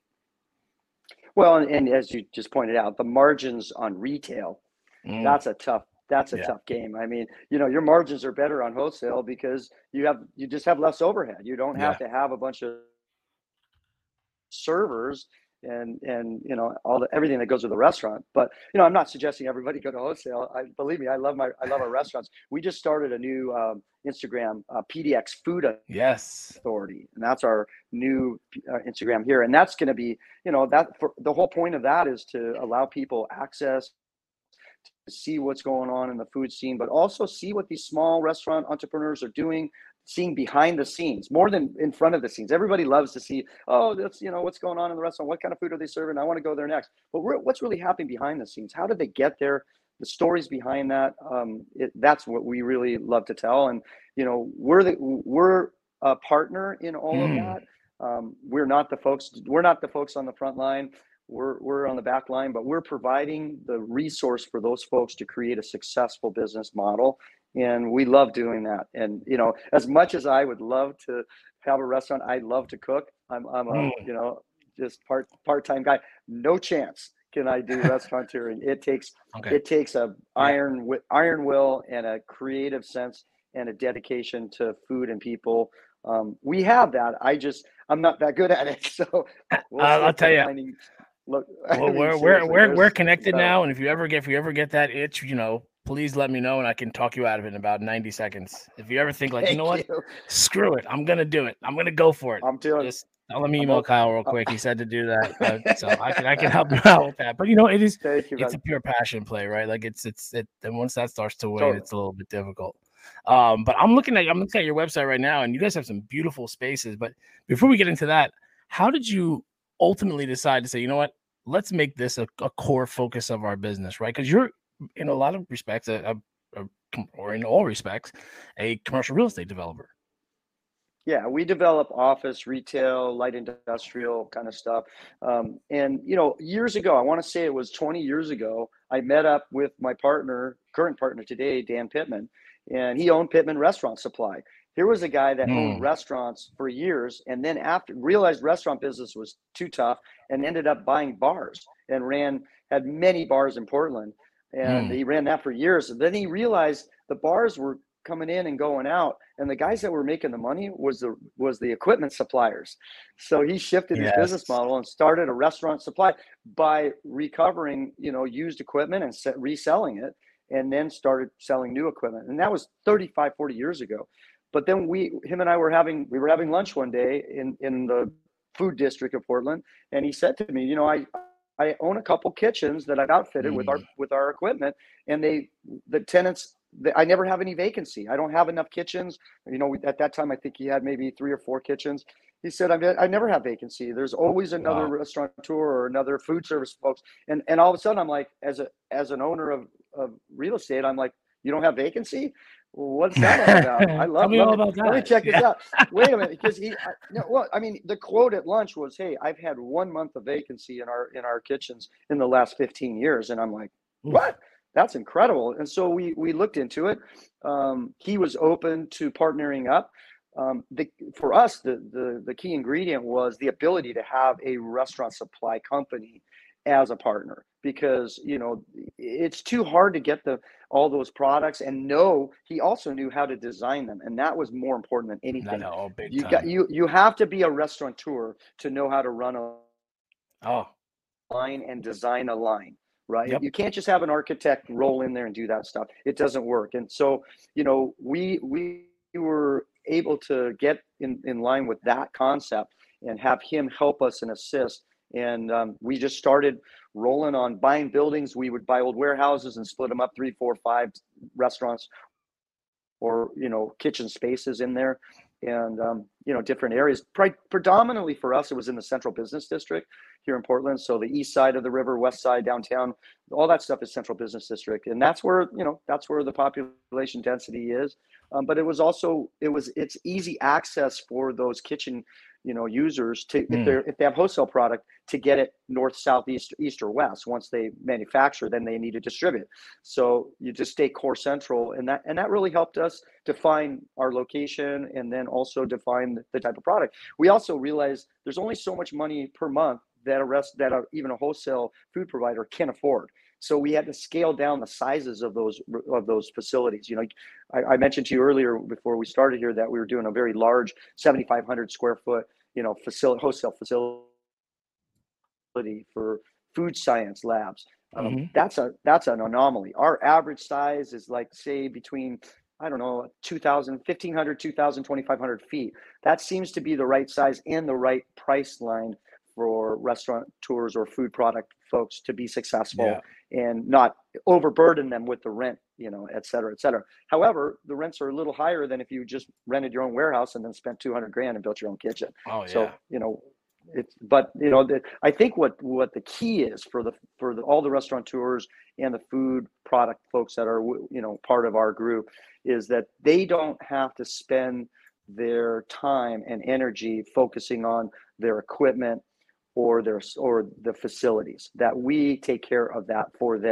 Well, and, and as you just pointed out, the margins on retail, Mm, that's a tough, that's a yeah. tough game. I mean, you know, your margins are better on wholesale because you have, you just have less overhead. You don't Yeah. have to have a bunch of servers and, and, you know, all the, everything that goes with the restaurant. But, you know, I'm not suggesting everybody go to wholesale. I believe me, I love my, I love our restaurants. We just started a new um, Instagram, uh, P D X Food Yes. Authority, and that's our new uh, Instagram here. And that's going to be, you know, that for the whole point of that is to allow people access to see what's going on in the food scene, but also see what these small restaurant entrepreneurs are doing, seeing behind the scenes more than in front of the scenes. Everybody loves to see, oh, that's, you know, what's going on in the restaurant, what kind of food are they serving, I want to go there next. But we're, what's really happening behind the scenes, how did they get there, the stories behind that, um, it, that's what we really love to tell. And, you know, we're the we're a partner in all of Mm, that. Um, we're not the folks we're not the folks on the front line. We're, we're on the back line, but we're providing the resource for those folks to create a successful business model. And we love doing that. And, you know, as much as I would love to have a restaurant. I love to cook. I'm, I'm a, Mm. you know, just part, part-time guy. No chance can I do restaurateuring. It takes, Okay. it takes a Yeah. iron, iron will and a creative sense and a dedication to food and people. Um, we have that. I just, I'm not that good at it. So we'll I'll, see I'll if tell we're you. finding, look, I Well, mean, we're we're seriously, we're we're there's, connected uh, now, and if you ever get if you ever get that itch, you know, please let me know, and I can talk you out of it in about ninety seconds. If you ever think like, you know what, thank you. screw it, I'm gonna do it. I'm gonna go for it. I'm doing, Just let me I'm email up, Kyle real uh, quick. He said to do that, uh, so I can I can help you out with that. But you know, it is thank you, it's man. a pure passion play, right? Like it's it's it. And once that starts to wane, Totally. it's a little bit difficult. Um, but I'm looking at I'm looking at your website right now, and you guys have some beautiful spaces. But before we get into that, how did you ultimately decide to say, you know what? Let's make this a, a core focus of our business, right? Because you're, in a lot of respects, a, a, a, or in all respects, a commercial real estate developer. Yeah, we develop office, retail, light industrial kind of stuff. Um, and, you know, years ago, I want to say it was twenty years ago, I met up with my partner, current partner today, Dan Pittman, and he owned Pittman Restaurant Supply. Here was a guy that owned Mm. restaurants for years, and then after realized restaurant business was too tough and ended up buying bars and ran, had many bars in Portland. And Mm. he ran that for years. And then he realized the bars were coming in and going out, and the guys that were making the money was the was the equipment suppliers. So he shifted his business Yes. model and started a restaurant supply by recovering, you know, used equipment and set, reselling it, and then started selling new equipment. And that was thirty-five, forty years ago. But then we, him and I were having, we were having lunch one day in, in the food district of Portland. And he said to me, you know, I, I own a couple kitchens that I've outfitted Mm. with our, with our equipment, and they, the tenants, the, I never have any vacancy. I don't have enough kitchens. You know, at that time, I think he had maybe three or four kitchens. He said, I mean, I never have vacancy. There's always another Wow. restaurateur or another food service folks. And, and all of a sudden I'm like, as a, as an owner of, of real estate, I'm like, you don't have vacancy? What's that all about? I Tell love, me let all me, about let me that. check this Yeah. out. Wait a minute, because he, I, no, well, I mean, the quote at lunch was, "Hey, I've had one month of vacancy in our in our kitchens in the last fifteen years," and I'm like, Oof. "What? That's incredible!" And so we we looked into it. Um, he was open to partnering up. Um, the, for us, the, the the key ingredient was the ability to have a restaurant supply company as a partner, because you know it's too hard to get the all those products, and know he also knew how to design them, and that was more important than That anything. all big You got time. you you have to be a restaurateur to know how to run a Oh, line and design a line, right? yep. You can't just have an architect roll in there and do that stuff. It doesn't work. And so, you know, we we were able to get in, in line with that concept and have him help us and assist. And um, we just started rolling on buying buildings. We would buy old warehouses and split them up, three, four, five restaurants, or you know, kitchen spaces in there, and um, you know, different areas. Pre- predominantly for us, it was in the central business district here in Portland. So the east side of the river, west side, downtown, all that stuff is central business district, and that's where, you know, that's where the population density is. Um, but it was also, it was it's easy access for those kitchen, you know, users to, if Mm. they're if they have wholesale product, to get it north, south, east, east or west. Once they manufacture, then they need to distribute. So you just stay core central, and that and that really helped us define our location, and then also define the type of product. We also realized there's only so much money per month that a rest that a, even a wholesale food provider can afford. So we had to scale down the sizes of those of those facilities. You know, I, I mentioned to you earlier before we started here that we were doing a very large seventy-five hundred square foot, you know, facility wholesale facility for food science labs. Um, Mm-hmm. that's a that's an anomaly. Our average size is like, say, between, I don't know, two thousand, fifteen hundred, two thousand, twenty-five hundred feet. That seems to be the right size and the right price line for restaurateurs or food product folks to be successful, Yeah. and not overburden them with the rent, you know, et cetera, et cetera. However, the rents are a little higher than if you just rented your own warehouse and then spent two hundred grand and built your own kitchen. Oh, So, yeah. you know, it's, but you know, the, I think what, what the key is for the, for the, all the restaurateurs and the food product folks that are, you know, part of our group, is that they don't have to spend their time and energy focusing on their equipment or their, or the facilities, that we take care of that for them.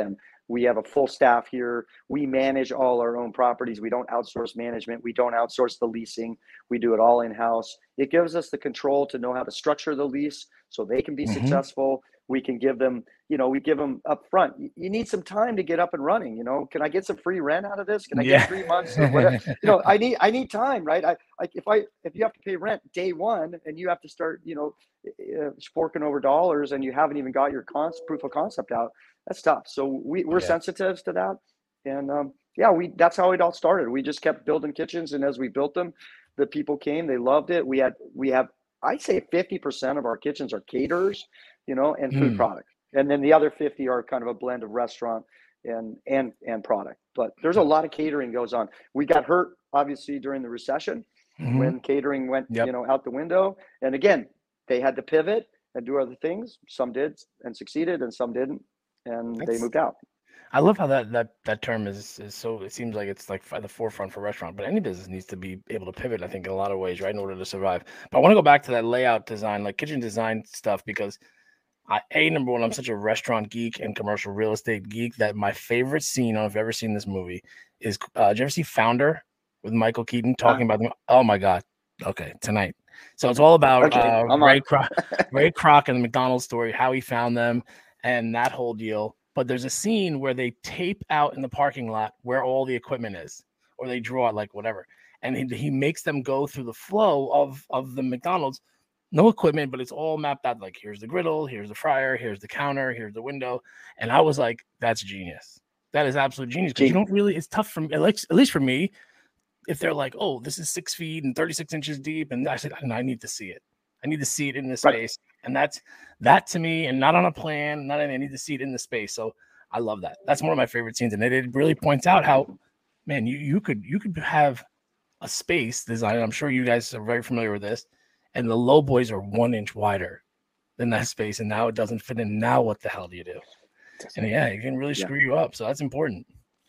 We have a full staff here. We manage all our own properties. We don't outsource management. We don't outsource the leasing. We do it all in-house. It gives us the control to know how to structure the lease so they can be mm-hmm. successful. We can give them, you know, we give them up front. You need some time to get up and running. You know, can I get some free rent out of this? Can I yeah. get three months or whatever? You know, I need, I need time, right? I, I, if I, if you have to pay rent day one and you have to start, you know, uh, forking over dollars and you haven't even got your cons- proof of concept out, that's tough. So we, we're yeah. sensitive to that. And um, yeah, we, that's how it all started. We just kept building kitchens. And as we built them, the people came, they loved it. We had, we have, I'd say fifty percent of our kitchens are caterers, you know, and food mm. product. And then the other fifty are kind of a blend of restaurant and, and, and product. But there's a lot of catering goes on. We got hurt, obviously, during the recession mm-hmm. when catering went, yep. you know, out the window. And again, they had to pivot and do other things. Some did and succeeded and some didn't. And That's, they moved out. I love how that, that, that term is, is so, it seems like it's like at the forefront for restaurant, but any business needs to be able to pivot, I think, in a lot of ways, right, in order to survive. But I want to go back to that layout design, like kitchen design stuff, because I, A, number one, I'm such a restaurant geek and commercial real estate geek that my favorite scene, I don't know if you've ever seen this movie, is, uh, did you ever see Founder with Michael Keaton talking uh, about them? Oh my God. Okay, tonight. So it's all about okay, uh, Ray, Kroc, Ray Kroc and the McDonald's story, how he found them and that whole deal. But there's a scene where they tape out in the parking lot where all the equipment is, or they draw it like whatever. And he, he makes them go through the flow of, of the McDonald's, no equipment, but it's all mapped out. Like, here's the griddle, here's the fryer, here's the counter, here's the window. And I was like, that's genius. That is absolute genius. Because you don't really, it's tough for me, at least for me, if they're like, oh, this is six feet and thirty-six inches deep. And I said, I need to see it. I need to see it in the space. Right. And that's that to me, and not on a plan, not anything. I need to see it in the space. So I love that. That's one of my favorite scenes. And it, it really points out how, man, you, you could you could have a space design. I'm sure you guys are very familiar with this. And the low boys are one inch wider than that space. And now it doesn't fit in. Now what the hell do you do? And yeah, it can really screw yeah. you up. So that's important.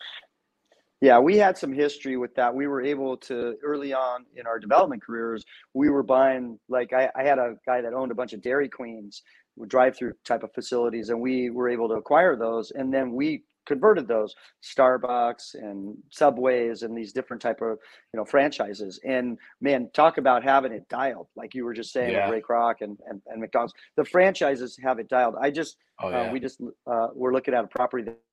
Yeah, we had some history with that. We were able to, early on in our development careers, we were buying, like I, I had a guy that owned a bunch of Dairy Queens, drive-through type of facilities, and we were able to acquire those. And then we converted those Starbucks and Subways and these different type of, you know, franchises. And man, talk about having it dialed, like you were just saying yeah. with Ray Kroc and, and, and McDonald's. The franchises have it dialed. I just, oh, yeah. uh, we just, uh, we're looking at a property that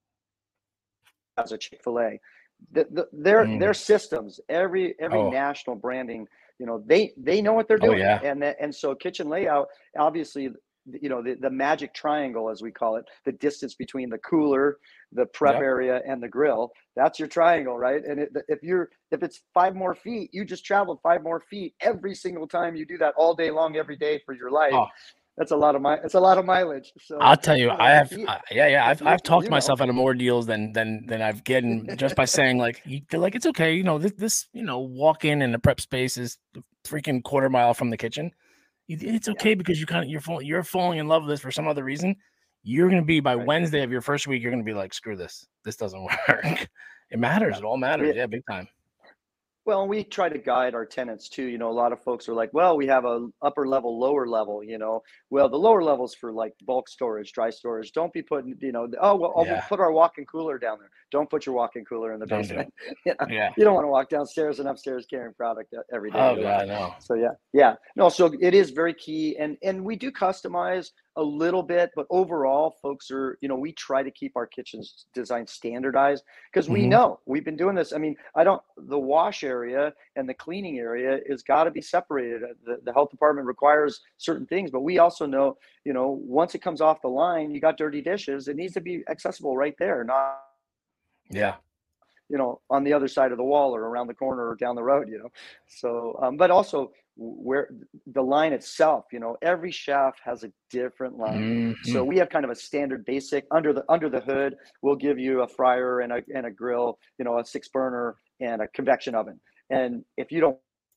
as a Chick-fil-A, the, the, their mm. their systems, every every oh. national branding, you know, they they know what they're doing, oh, yeah. and that, and so kitchen layout, obviously, you know, the, the magic triangle, as we call it, the distance between the cooler, the prep yep. area, and the grill, that's your triangle, right? And it, if you're if it's five more feet, you just traveled five more feet every single time you do that all day long, every day for your life. Oh. That's a lot of my. It's a lot of mileage. So I'll tell you, you know, I have. You, uh, yeah, yeah. I've I've talked myself know. out of more deals than than than I've gotten just by saying like, you, they're like, it's okay. You know, this this you know, walk in and the prep space is freaking quarter mile from the kitchen. It's okay yeah. because you kind of you're falling you're falling in love with this for some other reason. You're gonna be by right. Wednesday of your first week. You're gonna be like, screw this. This doesn't work. It matters. Yeah. It all matters. Yeah, big time. Well, we try to guide our tenants too. You know, a lot of folks are like, well, we have a upper level, lower level, you know, well, the lower levels for like bulk storage, dry storage. Don't be putting, you know, oh, well, yeah. we'll put our walk-in cooler down there. Don't put your walk-in cooler in the basement. you know, yeah. You don't want to walk downstairs and upstairs carrying product every day. Oh, yeah, I know. So, yeah. Yeah. No, so it is very key. And, and we do customize a little bit, but overall folks are, you know, we try to keep our kitchens design standardized because we mm-hmm. know we've been doing this. I mean, I don't, the wash area and the cleaning area is got to be separated. The, the health department requires certain things, but we also know, you know, once it comes off the line, you got dirty dishes, it needs to be accessible right there, not, yeah, you know, on the other side of the wall or around the corner or down the road, you know. So, um, but also where the line itself, you know, every chef has a different line. Mm-hmm. So we have kind of a standard basic under the under the hood. We'll give you a fryer and a and a grill, you know, a six burner and a convection oven. And if you don't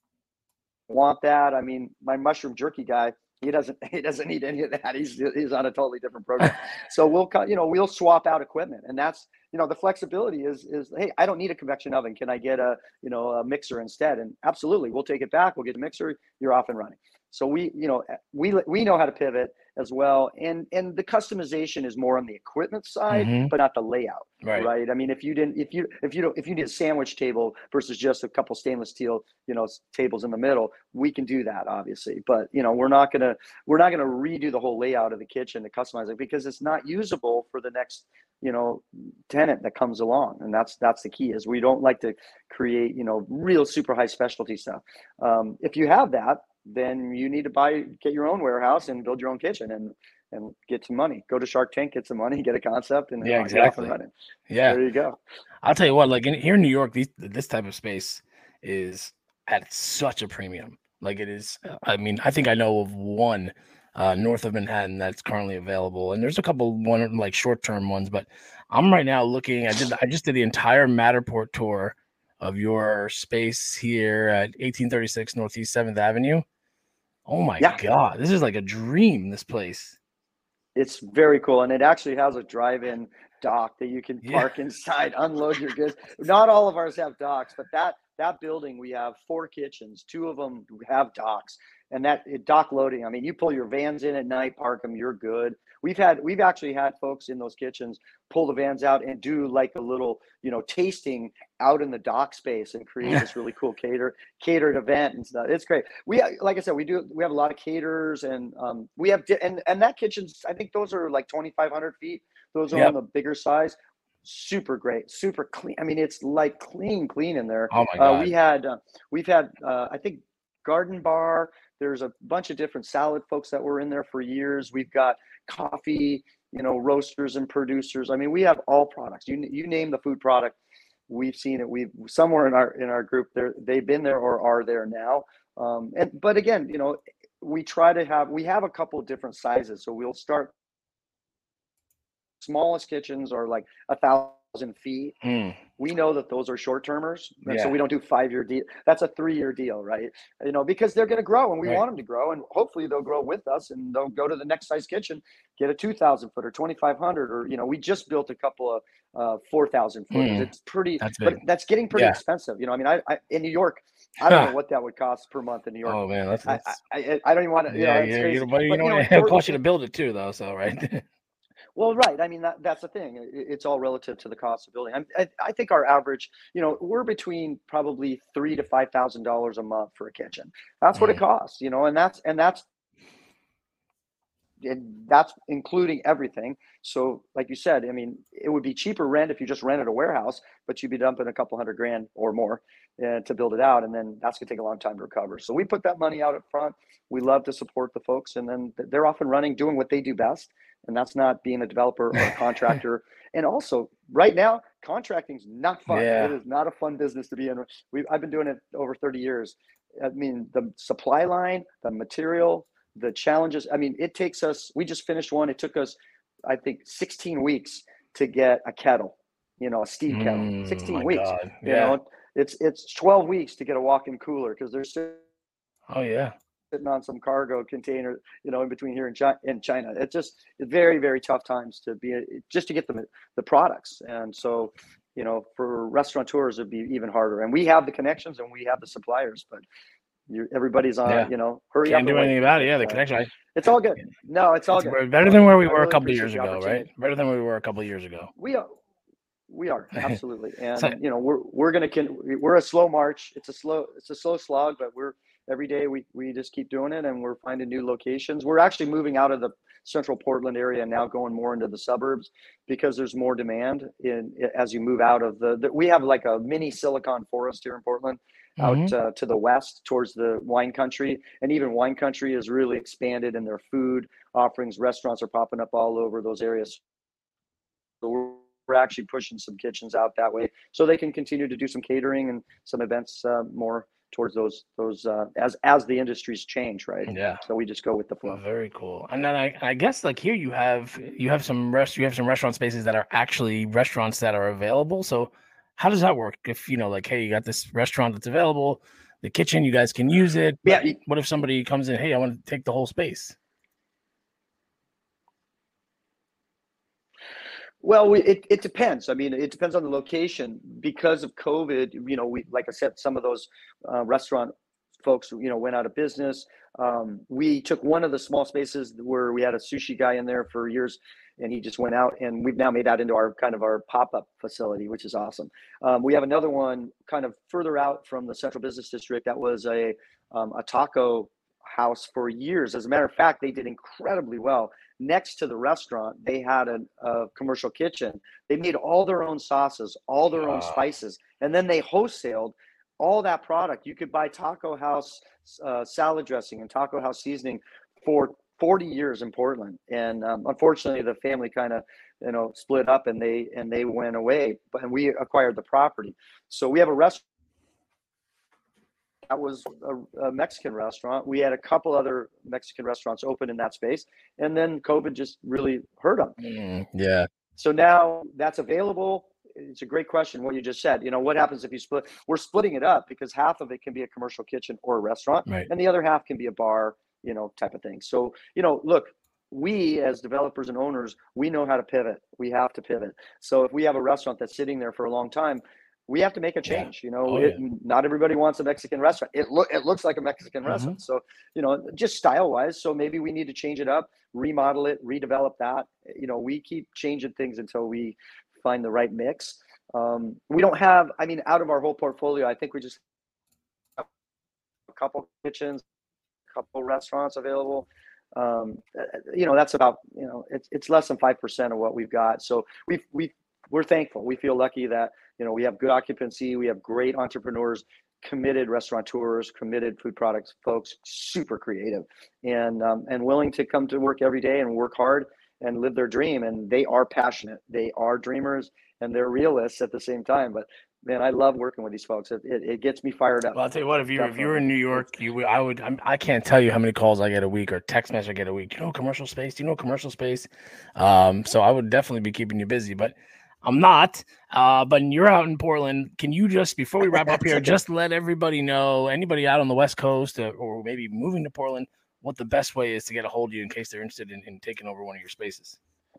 want that, I mean, my mushroom jerky guy, he doesn't he doesn't need any of that. He's he's on a totally different program. So we'll you know we'll swap out equipment, and that's you know the flexibility is is hey, I don't need a convection oven. Can I get a you know a mixer instead? And absolutely, we'll take it back. We'll get a mixer. You're off and running. So we you know we we know how to pivot, as well. And and the customization is more on the equipment side, Mhm. but not the layout. Right. Right. I mean, if you didn't, if you, if you don't, if you need a sandwich table versus just a couple stainless steel, you know, s- tables in the middle, we can do that, obviously. But you know, we're not gonna, we're not gonna redo the whole layout of the kitchen to customize it because it's not usable for the next, you know, tenant that comes along. And that's that's the key. Is we don't like to create, you know, real super high specialty stuff. Um, if you have that, then you need to buy, get your own warehouse and build your own kitchen and and get some money. Go to Shark Tank, get some money, get a concept, and Yeah, uh, get off and exactly. running. Yeah. There you go. I'll tell you what, like in, here in New York, these this type of space is at such a premium. Like it is, uh, I mean, I think I know of one uh, north of Manhattan that's currently available, and there's a couple one like short term ones. But I'm right now looking. I did. I just did the entire Matterport tour of your space here at eighteen thirty-six Northeast Seventh Avenue. Oh my Yeah, God, this is like a dream. This place. it's very cool, and it actually has a drive-in dock that you can Yeah. park inside, unload your goods. Not all of ours have docks, but that that building we have four kitchens. Two of them have docks, and that it, dock loading. I mean, you pull your vans in at night, park them, you're good. We've had we've actually had folks in those kitchens pull the vans out and do like a little, you know, tasting out in the dock space and create this really cool cater catered event and stuff. It's great. We, like I said, we do we have a lot of caterers, and um, we have di- and and that kitchen's, I think those are like twenty-five hundred feet. Those are on Yep. the bigger size. Super great, super clean. I mean, it's like clean, clean in there. Oh my Uh, God. we had uh, we've had uh, I think Garden Bar. There's a bunch of different salad folks that were in there for years. We've got coffee, you know, roasters and producers. I mean, we have all products. You you name the food product, we've seen it. We've somewhere in our in our group there, they've been there or are there now. Um, and but again, you know, we try to have we have a couple of different sizes. So we'll start, smallest kitchens are like a thousand feet. Mm, We know that those are short termers, and so yeah. we don't do five year deal. That's a three year deal, right? You know, because they're going to grow, and we Right. want them to grow, and hopefully they'll grow with us, and they'll go to the next size kitchen, get a two thousand foot or twenty five hundred, or you know, we just built a couple of uh, four thousand footers. Mm, It's pretty, that's but big. that's getting pretty Yeah. expensive. You know, I mean, I, I in New York, I don't know what that would cost per month in New York. Oh man, that's I that's I, I I don't even want to. You know, yeah, it's yeah. You crazy. know, but you But know, you know, it for, costs you to build it too, though. So right. well, right. I mean, that, that's the thing. It, it's all relative to the cost of building. I, I, I think our average, you know, we're between probably three to five thousand dollars a month for a kitchen. That's what it Mm, costs, you know, and that's and that's and that's including everything. So, like you said, I mean, it would be cheaper rent if you just rented a warehouse, but you'd be dumping a couple hundred grand or more uh, to build it out, and then that's gonna take a long time to recover. So we put that money out up front. We love to support the folks, and then they're off and running, doing what they do best, and that's not being a developer or a contractor. And also, right now, contracting is not fun. It yeah. is not a fun business to be in. We I've been doing it over thirty years. I mean, the supply line, the material, the challenges. I mean, it takes us, we just finished one. It took us, I think, sixteen weeks to get a kettle, you know, a steam kettle. Mm, sixteen my weeks, God. you Yeah. know, it's, it's twelve weeks to get a walk-in cooler because they're sitting Oh yeah. on some cargo container, you know, in between here and China. In China. It's just very, very tough times to be, just to get the, the products. And so, you know, for restaurateurs, it'd be even harder. And we have the connections and we have the suppliers, but you, everybody's on, Yeah. you know, hurry Can't up do and wait. anything about it. Yeah, But, the uh, connection. I, it's all good. No, it's all it's good. better But than where we I were a really couple of appreciate years the ago, right? opportunity. Better than where we were a couple of years ago. We are, we are absolutely, So and you know, we're we're gonna con- we're a slow march. It's a slow it's a slow slog, but we're every day we we just keep doing it, and we're finding new locations. We're actually moving out of the central Portland area and now going more into the suburbs because there's more demand in as you move out of the. the we have like a mini Silicon Forest here in Portland, out hmm uh, to the west towards the wine country, and even wine country has really expanded in their food offerings. Restaurants are popping up all over those areas. So we're, we're actually pushing some kitchens out that way so they can continue to do some catering and some events uh, more towards those those uh, as as the industries change, right? Yeah. So we just go with the flow. Very cool. And then I, I guess like here you have you have some rest you have some restaurant spaces that are actually restaurants that are available. So how does that work? If you know, like, hey, you got this restaurant that's available, the kitchen, you guys can use it. Yeah. But what if somebody comes in, hey, I want to take the whole space? Well, we, it, it depends. I mean, it depends on the location. Because of COVID, you know, we, like I said, some of those uh, restaurant folks, you know, went out of business. Um, we took one of the small spaces where we had a sushi guy in there for years, and he just went out, and we've now made that into our kind of our pop-up facility, which is awesome. Um, we have another one kind of further out from the Central Business District that was a um, a taco house for years. As a matter of fact, they did incredibly well. Next to the restaurant, they had a, a commercial kitchen. They made all their own sauces, all their own spices, and then they wholesaled all that product. You could buy Taco House uh, salad dressing and Taco House seasoning for forty years in Portland. And um, unfortunately, the family kind of, you know, split up and they and they went away. But and we acquired the property. So we have a restaurant that was a, a Mexican restaurant. We had a couple other Mexican restaurants open in that space, and then COVID just really hurt them. Mm, yeah. So now that's available. It's a great question, what you just said. You know, what happens if you split? We're splitting it up because half of it can be a commercial kitchen or a restaurant, Right. and the other half can be a bar, you know, type of thing. So, you know, look, we as developers and owners, we know how to pivot. We have to pivot. So if we have a restaurant that's sitting there for a long time, we have to make a change. Yeah. You know, Oh, it, yeah. not everybody wants a Mexican restaurant. It look it looks like a Mexican Mhm. restaurant. So, you know, just style wise. So maybe we need to change it up, remodel it, redevelop that. You know, we keep changing things until we find the right mix. Um, we don't have, I mean, out of our whole portfolio, I think we just have a couple kitchens, a couple restaurants available. Um, you know, that's about, you know, it's, it's less than five percent of what we've got. So we've, we we're thankful. We feel lucky that, you know, we have good occupancy. We have great entrepreneurs, committed restaurateurs, committed food products folks, super creative and, um, and willing to come to work every day and work hard and live their dream. And they are passionate. They are dreamers and they're realists at the same time. But man, I love working with these folks. It, it, it gets me fired up. Well, I'll tell you what, if you if you were in New York, you would, I would, I'm, I can't tell you how many calls I get a week or text message I get a week. Do you know commercial space? Do you know commercial space? Um, so I would definitely be keeping you busy, but I'm not. Uh, but you're out in Portland. Can you just, before we wrap up here, just let everybody know, anybody out on the West Coast or, or maybe moving to Portland, what the best way is to get a hold of you in case they're interested in, in taking over one of your spaces?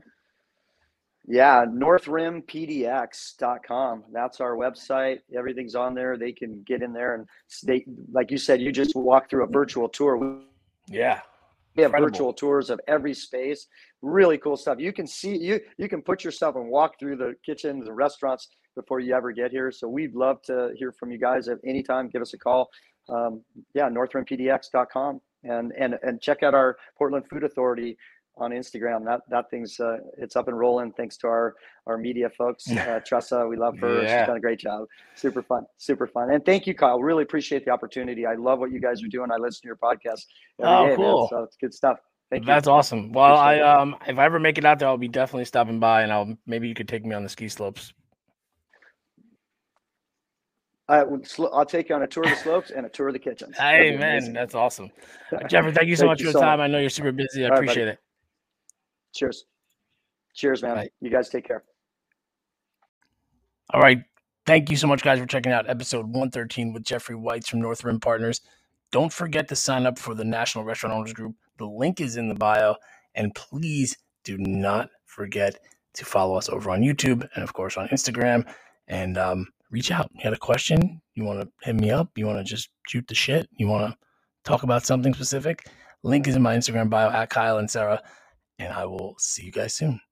Yeah, north rim p d x dot com. That's our website. Everything's on there. They can get in there and they, like you said, you just walk through a virtual tour. Yeah. We have Incredible. virtual tours of every space. Really cool stuff. You can see, you you can put yourself and walk through the kitchens and restaurants before you ever get here. So we'd love to hear from you guys at any time. Give us a call. Um, yeah, north rim p d x dot com and and and check out our Portland Food Authority on Instagram. That that thing's uh, it's up and rolling thanks to our our media folks. Uh, Tressa, we love her. Yeah. She's done a great job. Super fun, super fun. And thank you, Kyle. Really appreciate the opportunity. I love what you guys are doing. I listen to your podcast every Oh, day, cool. man. So it's good stuff. Thank you. That's awesome. Well, I Appreciate it. um, if I ever make it out there, I'll be definitely stopping by, and I'll maybe you could take me on the ski slopes. I would sl- I'll take you on a tour of the slopes and a tour of the kitchens. That'd Hey be man, amazing. that's awesome. Jeffrey, thank you so Thank much you for so your time. much. I know you're super busy. I All right, appreciate buddy. it. Cheers. Cheers, man. Bye. You guys take care. All right. Thank you so much, guys, for checking out episode one thirteen with Jeffrey Weitz from North Rim Partners. Don't forget to sign up for the National Restaurant Owners Group. The link is in the bio. And please do not forget to follow us over on YouTube and, of course, on Instagram. And um, reach out. You had a question? You want to hit me up? You want to just shoot the shit? You want to talk about something specific? Link is in my Instagram bio at Kyle and Sarah. And I will see you guys soon.